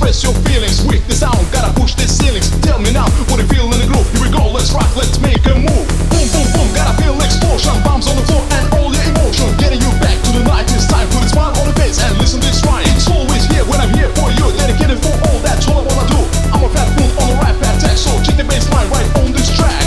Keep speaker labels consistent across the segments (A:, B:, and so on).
A: express your feelings with the sound. Gotta push the ceilings. Tell me now what you feel in the groove. Here we go, let's rock, let's make a move. Boom, boom, boom, gotta feel explosion. Bombs on the floor and all your emotion. Getting you back to the night. It's time for the smile on the face and listen to this rhyme. It's always here when I'm here for you. Dedicated for all that's all I wanna do. I'm a fat fool on the right path text, so check the bass line right on this track.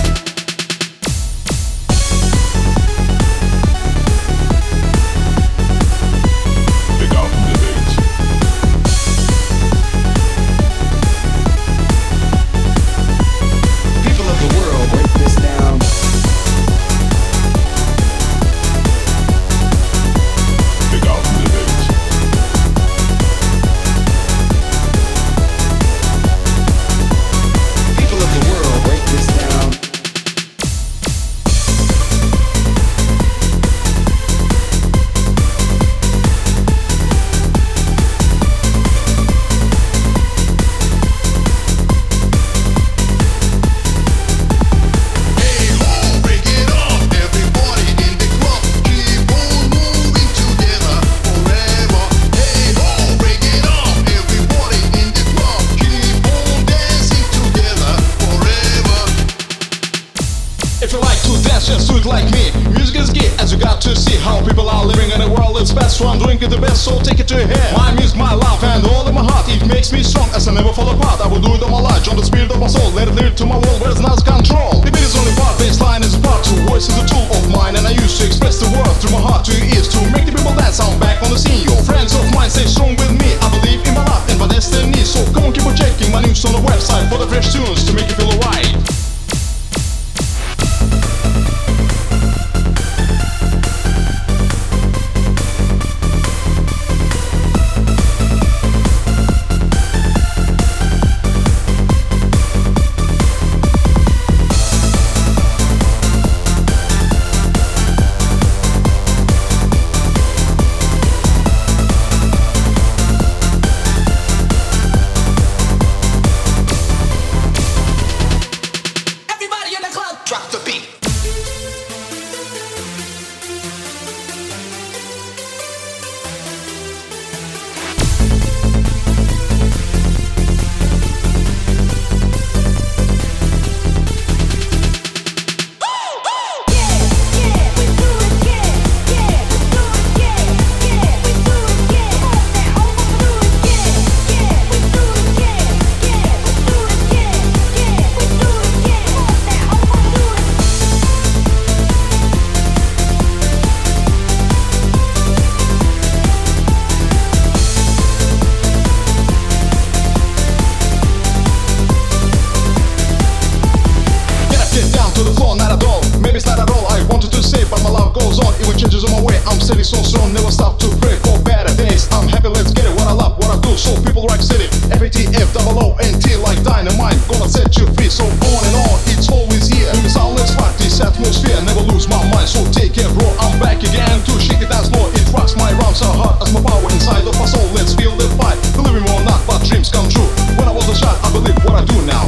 A: Just do it like me. Music is key, as you got to see how people are living in a world that's best. So I'm doing it the best, so take it to your head. My music, my life, and all in my heart. It makes me strong as I never fall apart. I will do it all my life, join the spirit of my soul. Let it lead to my world where it's not control. The beat is only part, bass line is a part. So voice is a tool of mine, and I used to express the world through my heart to your ears. To make the people dance, I'm back on the scene. Your friends of mine stay strong with me. I believe in my life and my destiny. So come on, keep on checking my news on the website for the fresh tunes to make you feel alright. Changes on my way, I'm steady so strong, never stop to pray for better days. I'm happy, let's get it, what I love, what I do, so people like city. FATF, double O, and T like dynamite, gonna set you free, so on and on, it's always here. In the sound, let's rock this atmosphere, never lose my mind, so take care bro, I'm back again to shake it dance floor. It rocks my rhymes so hard as my power inside of my soul, let's feel the fight. Believe me or not, but dreams come true. When I was a child, I believe what I do now.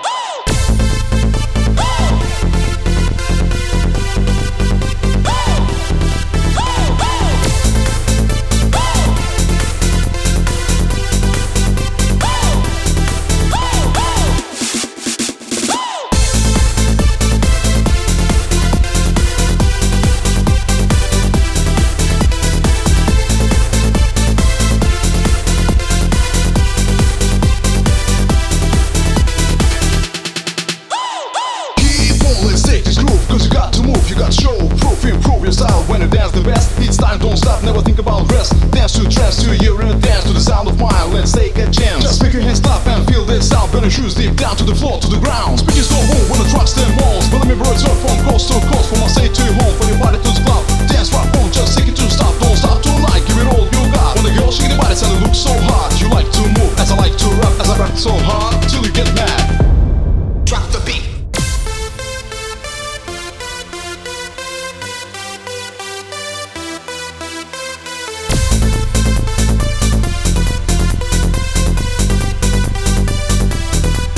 A: When you dance the best, it's time, don't stop, never think about rest. Dance to trance, to your inner dance, to the sound of mine, let's take a chance. Just make your hands stop and feel this sound. Burn your shoes deep down to the floor, to the ground. Speakers go home when the trucks stand malls. But let me bro, it's all from coast to coast, from my state to your home, from your body to the club. Dance rock on, just take it to stop, don't stop tonight, give it all you got. When the girls shake their bodies and it looks so hard, you like to move as I like to rap, as I rap so hard till you get mad. Drop the beat.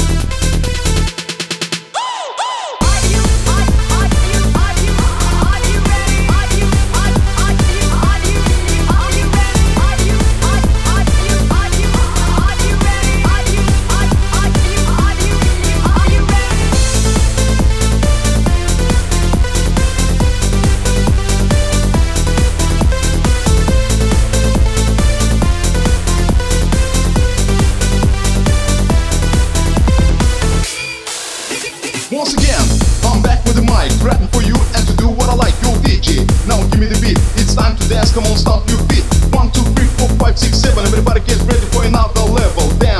B: Are you
A: mic, rapping for you and to do what I like. Yo DJ, now give me the beat. It's time to dance, come on, stomp your feet. 1, 2, 3, 4, 5, 6, 7. Everybody get ready for another level. Dance